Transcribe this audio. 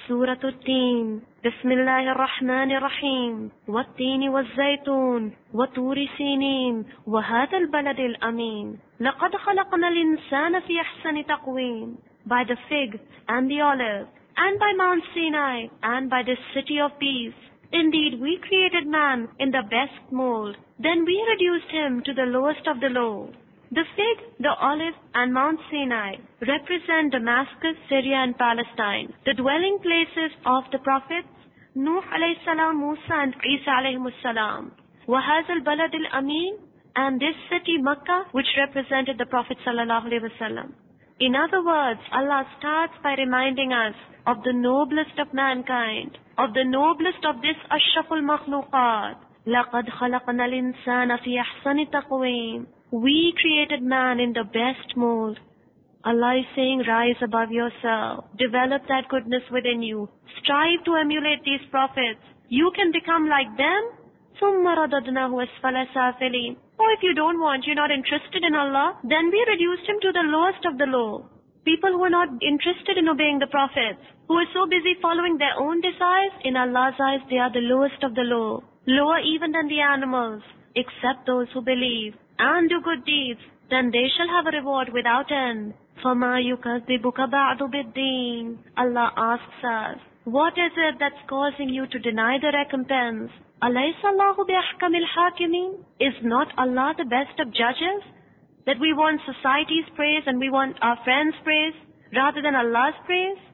سورة التين. بسم الله الرحمن الرحيم. والتين والزيتون وطور سينين وهذا البلد الأمين لقد خلقنا الإنسان في أحسن تقويم. By the fig and the olive, and by Mount Sinai, and by the city of peace. Indeed, we created man in the best mold. Then we reduced him to the lowest of the low. The fig, the olive, and Mount Sinai represent Damascus, Syria, and Palestine, the dwelling places of the prophets Nuh alayhi salam, Musa, and Isa alayhi salam. وَهَذَا الْبَلَدِ الْأَمِينَ, and this city Makkah, which represented the Prophet sallallahu alayhi wasallam. In other words, Allah starts by reminding us of the noblest of mankind, of the noblest of this Ashraful Makhluqat. لَقَدْ خَلَقْنَا الْإِنسَانَ فِي أَحْسَنِ تَقْوِيمٍ. We created man in the best mold. Allah is saying, rise above yourself. Develop that goodness within you. Strive to emulate these prophets. You can become like them. ثُمَّ رَدَدْنَاهُ أَسْفَلَ سَافِلِينَ. Or if you don't want, you're not interested in Allah, then we reduced him to the lowest of the low. People who are not interested in obeying the prophets, who are so busy following their own desires, in Allah's eyes they are the lowest of the low. Lower even than the animals, except those who believe and do good deeds, then they shall have a reward without end. فَمَا يُكَذِّبُكَ بَعْدُ بِالدِّينِ. Allah asks us, what is it that's causing you to deny the recompense? أَلَيْسَ اللَّهُ بِأَحْكَمِ الْحَاكِمِينَ. Is not Allah the best of judges? That we want society's praise and we want our friends' praise rather than Allah's praise?